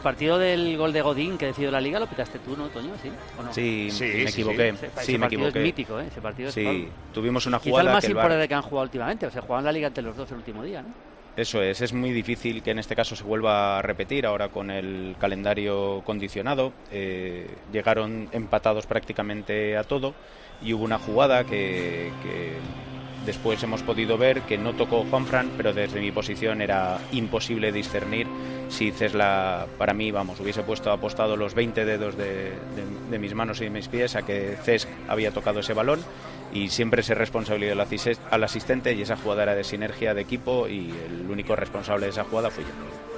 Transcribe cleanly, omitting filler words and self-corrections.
Partido del gol de Godín que decidió la Liga, ¿lo pitaste tú, no, Toño? ¿Sí o no? Sí, Sí, me sí, equivoqué. Ese Sí, me partido equivoqué. es mítico, ¿eh? Ese partido es Sí, tuvimos una quizá jugada el más que el VAR... importante que han jugado últimamente. O sea, jugaban la Liga entre los dos el último día, ¿no? Eso es muy difícil que en este caso se vuelva a repetir ahora con el calendario condicionado. Llegaron empatados prácticamente a todo y hubo una jugada que después hemos podido ver que no tocó Juanfran, pero desde mi posición era imposible discernir si Cesla, para mí, vamos, hubiese apostado los 20 dedos de mis manos y de mis pies a que Cesc había tocado ese balón, y siempre se responsabilizó al asistente, y esa jugada era de sinergia de equipo y el único responsable de esa jugada fui yo.